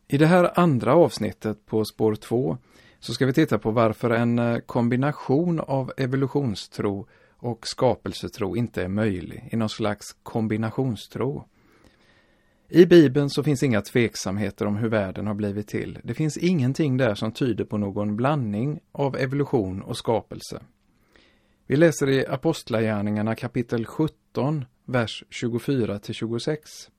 I det här andra avsnittet på spår 2 så ska vi titta på varför en kombination av evolutionstro och skapelsetro inte är möjlig i någon slags kombinationstro. I Bibeln så finns inga tveksamheter om hur världen har blivit till. Det finns ingenting där som tyder på någon blandning av evolution och skapelse. Vi läser i Apostlagärningarna kapitel 17, vers 24-26.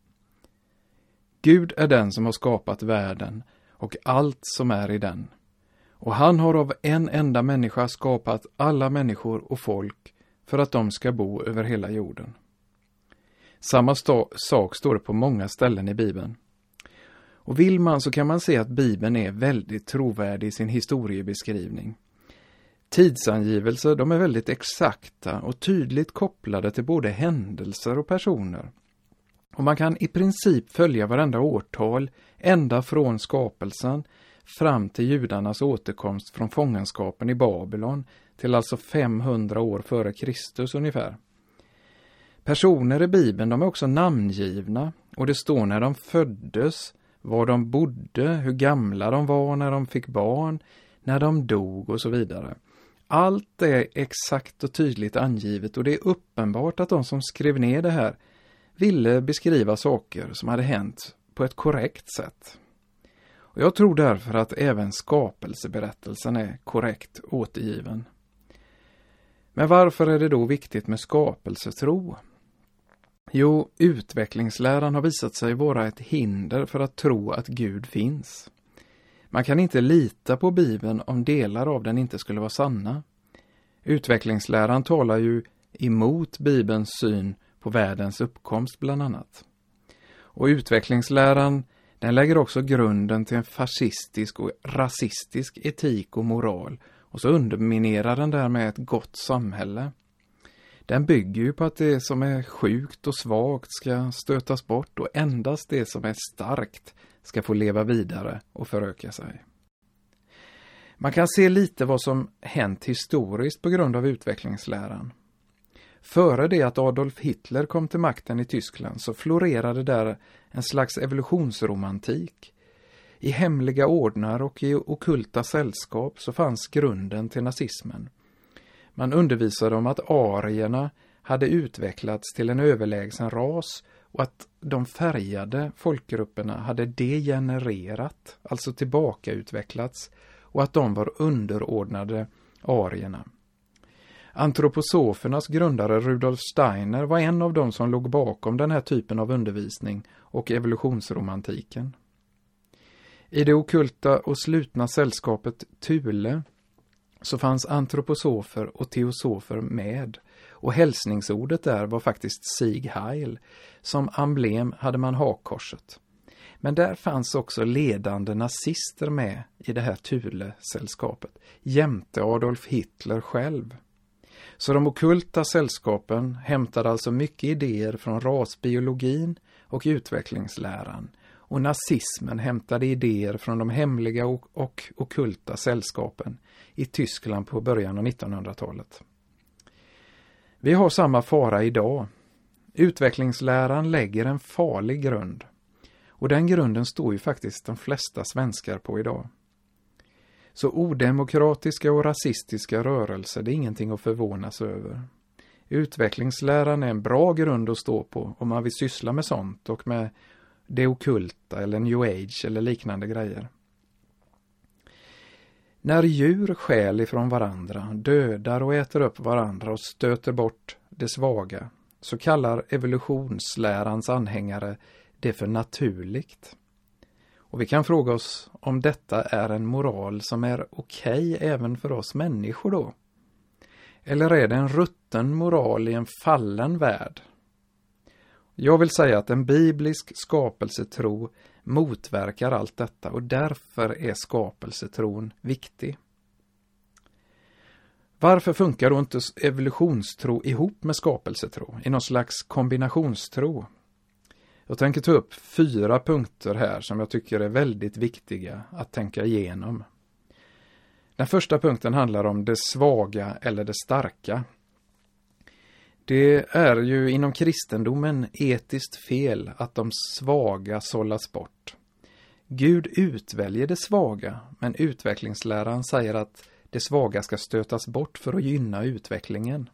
Gud är den som har skapat världen och allt som är i den. Och han har av en enda människa skapat alla människor och folk för att de ska bo över hela jorden. Samma sak står det på många ställen i Bibeln. Och vill man så kan man se att Bibeln är väldigt trovärdig i sin historiebeskrivning. Tidsangivelser, de är väldigt exakta och tydligt kopplade till både händelser och personer. Och man kan i princip följa varenda årtal ända från skapelsen fram till judarnas återkomst från fångenskapen i Babylon till alltså 500 år före Kristus ungefär. Personer i Bibeln, de är också namngivna och det står när de föddes, var de bodde, hur gamla de var när de fick barn, när de dog och så vidare. Allt är exakt och tydligt angivet och det är uppenbart att de som skrev ner det här ville beskriva saker som hade hänt på ett korrekt sätt. Och jag tror därför att även skapelseberättelsen är korrekt återgiven. Men varför är det då viktigt med skapelsetro? Jo, utvecklingsläran har visat sig vara ett hinder för att tro att Gud finns. Man kan inte lita på Bibeln om delar av den inte skulle vara sanna. Utvecklingsläran talar ju emot Bibelns syn på världens uppkomst bland annat. Och utvecklingsläran, den lägger också grunden till en fascistisk och rasistisk etik och moral. Och så underminerar den därmed ett gott samhälle. Den bygger ju på att det som är sjukt och svagt ska stötas bort och endast det som är starkt ska få leva vidare och föröka sig. Man kan se lite vad som hänt historiskt på grund av utvecklingsläran. Före det att Adolf Hitler kom till makten i Tyskland så florerade där en slags evolutionsromantik. I hemliga ordnar och i ockulta sällskap så fanns grunden till nazismen. Man undervisade om att arierna hade utvecklats till en överlägsen ras och att de färgade folkgrupperna hade degenererat, alltså tillbakautvecklats, och att de var underordnade arierna. Antroposofernas grundare Rudolf Steiner var en av dem som låg bakom den här typen av undervisning och evolutionsromantiken. I det ockulta och slutna sällskapet Thule så fanns antroposofer och teosofer med, och hälsningsordet där var faktiskt Sieg Heil. Som emblem hade man hakkorset. Men där fanns också ledande nazister med i det här Thule-sällskapet, jämte Adolf Hitler själv. Så de ockulta sällskapen hämtade alltså mycket idéer från rasbiologin och utvecklingsläran. Och nazismen hämtade idéer från de hemliga och ockulta sällskapen i Tyskland på början av 1900-talet. Vi har samma fara idag. Utvecklingsläran lägger en farlig grund. Och den grunden står ju faktiskt de flesta svenskar på idag. Så odemokratiska och rasistiska rörelser, det är ingenting att förvånas över. Utvecklingsläran är en bra grund att stå på om man vill syssla med sånt och med det ockulta eller new age eller liknande grejer. När djur stjäl ifrån varandra, dödar och äter upp varandra och stöter bort det svaga, så kallar evolutionslärans anhängare det för naturligt. Och vi kan fråga oss om detta är en moral som är okej även för oss människor då? Eller är det en rutten moral i en fallen värld? Jag vill säga att en biblisk skapelsetro motverkar allt detta och därför är skapelsetron viktig. Varför funkar då inte evolutionstro ihop med skapelsetro i någon slags kombinationstro? Jag tänker ta upp 4 punkter här som jag tycker är väldigt viktiga att tänka igenom. Den första punkten handlar om det svaga eller det starka. Det är ju inom kristendomen etiskt fel att de svaga sållas bort. Gud utväljer det svaga, men utvecklingsläran säger att det svaga ska stötas bort för att gynna utvecklingen.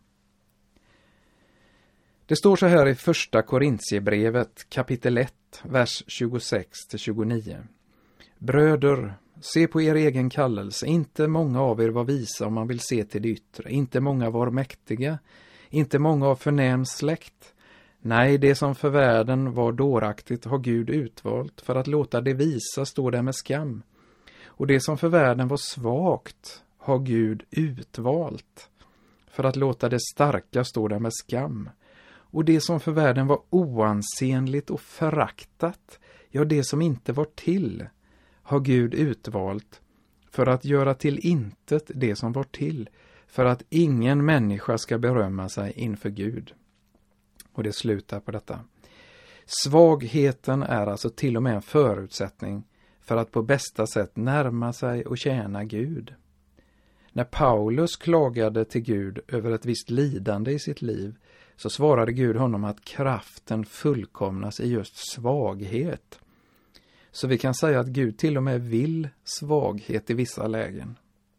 Det står så här i första Korintierbrevet kapitel 1, vers 26-29. Bröder, se på er egen kallelse. Inte många av er var visa om man vill se till det yttre. Inte många var mäktiga. Inte många av förnäm släkt. Nej, det som för världen var dåraktigt har Gud utvalt för att låta det visa stå där med skam. Och det som för världen var svagt har Gud utvalt för att låta det starka stå där med skam. Och det som för världen var oansenligt och föraktat, ja det som inte var till, har Gud utvalt för att göra till intet det som var till, för att ingen människa ska berömma sig inför Gud. Och det slutar på detta. Svagheten är alltså till och med en förutsättning för att på bästa sätt närma sig och tjäna Gud. När Paulus klagade till Gud över ett visst lidande i sitt liv, så svarade Gud honom att kraften fullkomnas i just svaghet. Så vi kan säga att Gud till och med vill svaghet i vissa lägen.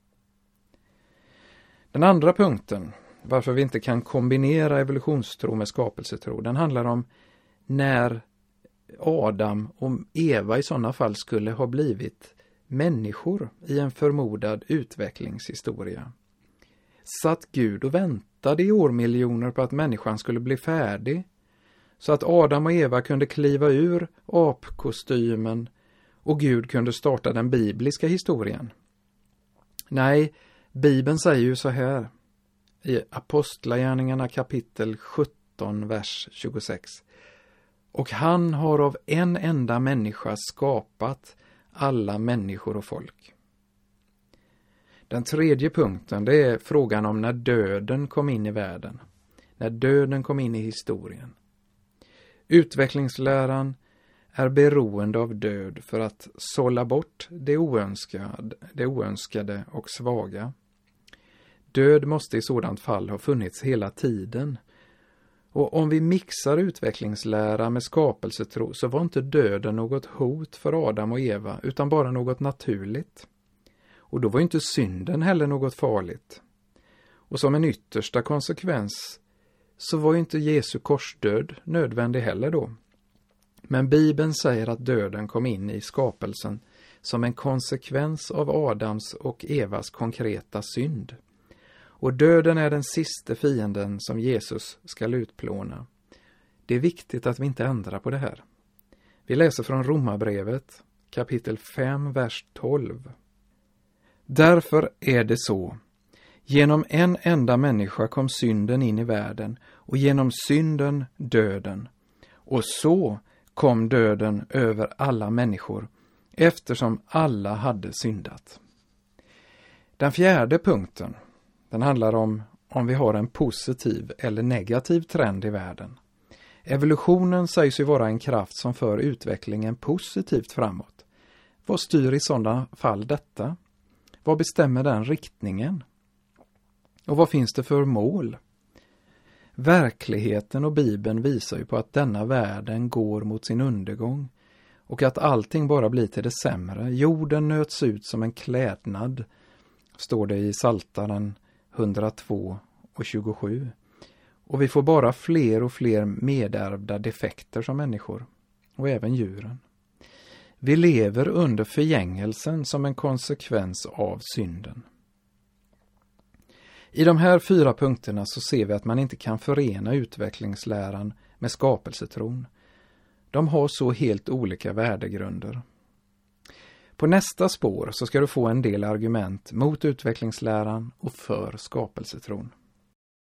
Den andra punkten, varför vi inte kan kombinera evolutionstro med skapelsetro, den handlar om när Adam och Eva i sådana fall skulle ha blivit människor i en förmodad utvecklingshistoria. Satt Gud och väntade i årmiljoner på att människan skulle bli färdig, så att Adam och Eva kunde kliva ur apkostymen och Gud kunde starta den bibliska historien? Nej, Bibeln säger ju så här i Apostlagärningarna kapitel 17, vers 26. Och han har av en enda människa skapat alla människor och folk. Den tredje punkten, det är frågan om när döden kom in i världen. När döden kom in i historien. Utvecklingsläran är beroende av död för att sålla bort det oönskade och svaga. Död måste i sådant fall ha funnits hela tiden. Och om vi mixar utvecklingslära med skapelsetro, så var inte döden något hot för Adam och Eva utan bara något naturligt. Och då var inte synden heller något farligt. Och som en yttersta konsekvens så var inte Jesu korsdöd nödvändig heller då. Men Bibeln säger att döden kom in i skapelsen som en konsekvens av Adams och Evas konkreta synd. Och döden är den sista fienden som Jesus ska utplåna. Det är viktigt att vi inte ändrar på det här. Vi läser från Romarbrevet kapitel 5, vers 12. Därför är det så. Genom en enda människa kom synden in i världen och genom synden döden. Och så kom döden över alla människor eftersom alla hade syndat. Den fjärde punkten, den handlar om vi har en positiv eller negativ trend i världen. Evolutionen sägs ju vara en kraft som för utvecklingen positivt framåt. Vad styr i sådana fall detta? Vad bestämmer den riktningen? Och vad finns det för mål? Verkligheten och Bibeln visar ju på att denna världen går mot sin undergång och att allting bara blir till det sämre. Jorden nöts ut som en klädnad, står det i Psaltaren 102 och 27. Och vi får bara fler och fler medärvda defekter som människor, och även djuren. Vi lever under förgängelsen som en konsekvens av synden. I de här 4 punkterna så ser vi att man inte kan förena utvecklingsläran med skapelsetron. De har så helt olika värdegrunder. På nästa spår så ska du få en del argument mot utvecklingsläran och för skapelsetron.